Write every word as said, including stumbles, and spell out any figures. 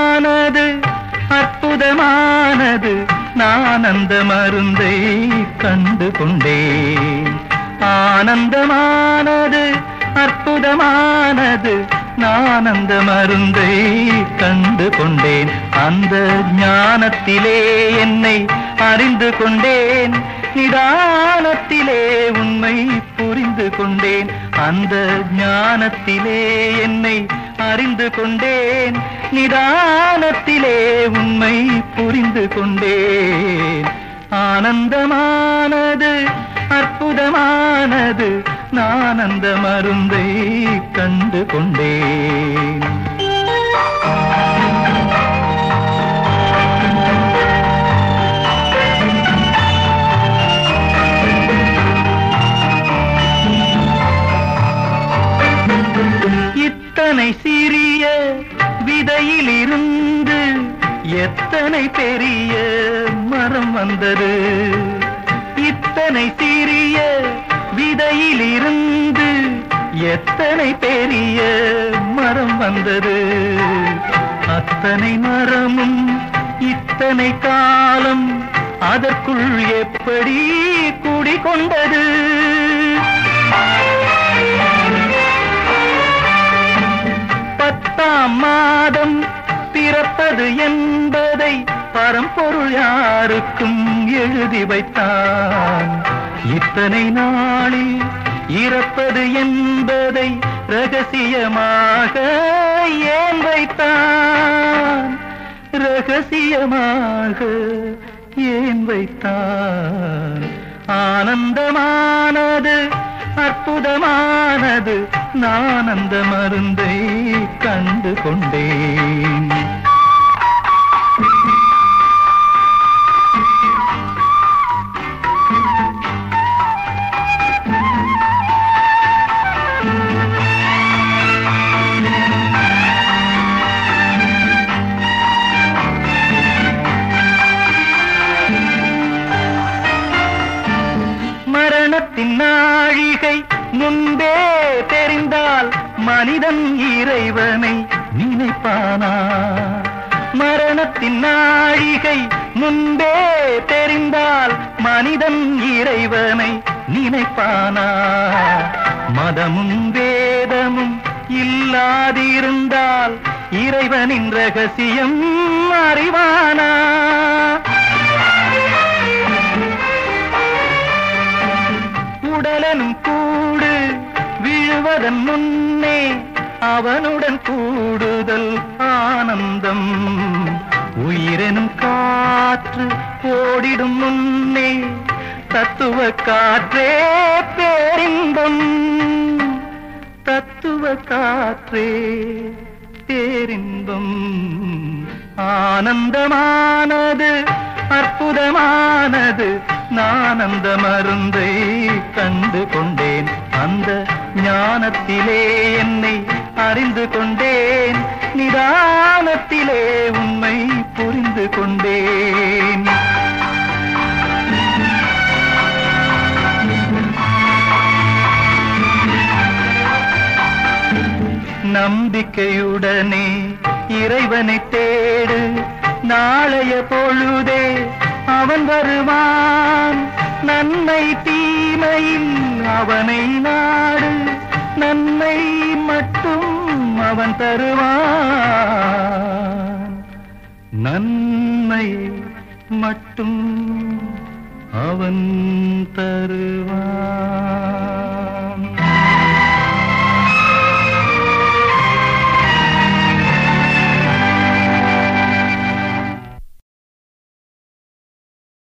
ஆனந்தமானது அற்புதமானது நான் அந்த மருந்தை கண்டு கொண்டேன். ஆனந்தமானது அற்புதமானது நான் அந்த மருந்தை கண்டு கொண்டேன். அந்த ஞானத்திலே என்னை அறிந்து கொண்டேன், நிதானத்திலே உண்மை புரிந்து கொண்டேன். அந்த ஞானத்திலே என்னை அறிந்து கொண்டேன், நிதானத்திலே உண்மை புரிந்து கொண்டேன். ஆனந்தமானது அற்புதமானது நான் அந்த மருந்தை கண்டு கொண்டேன். இத்தனை சிறிய விதையிலிருந்து எத்தனை பெரிய மரம் வந்தது. இத்தனை சிறிய விதையிலிருந்து எத்தனை பெரிய மரம் வந்தது. அத்தனை மரமும் இத்தனை காலம் அதற்குள் எப்படி கூடிக்கொண்டது. பத்தாம் மாதம் பிறப்பது என்பதை பரம்பொருள் யாருக்கும் எழுதி வைத்தான். இத்தனை நாளில் இறப்பது என்பதை ரகசியமாக ஏன் வைத்தான். ரகசியமாக ஏன் வைத்தான். ஆனந்தமானது அற்புதமானது நான் அந்த மருந்தை கண்டு கொண்டேன். மரணத்தின் நாழிகை முன்பே தெரிந்தால் மனிதன் இறைவனை நினைப்பானா. மரணத்தின் நாழிகை முன்பே தெரிந்தால் மனிதன் இறைவனை நினைப்பானா. மதமும் வேதமும் இல்லாதிருந்தால் இறைவனின் ரகசியம் அறிவானா. உடலனும் கூடு விழுவதன் முன்னே அவனுடன் கூடுதல் ஆனந்தம். உயிரெனும் காற்று ஓடிடும் முன்னே தத்துவ காற்றே பேரின்பம். தத்துவ காற்றே பேரின்பம். ஆனந்தமானது அற்புதமானது நான் அந்த மருந்தை கண்டு கொண்டேன். அந்த ஞானத்திலே என்னை அறிந்து கொண்டேன், நிதானத்திலே உண்மை புரிந்து கொண்டேன். நம்பிக்கையுடனே இறைவனை தேடு, நாளைய பொழுதே அவன் வருவான். நன்மை தீமையில் அவனை நாடு, நன்மை மட்டும் அவன் தருவான். நன்மை மட்டும் அவன் தருவான்.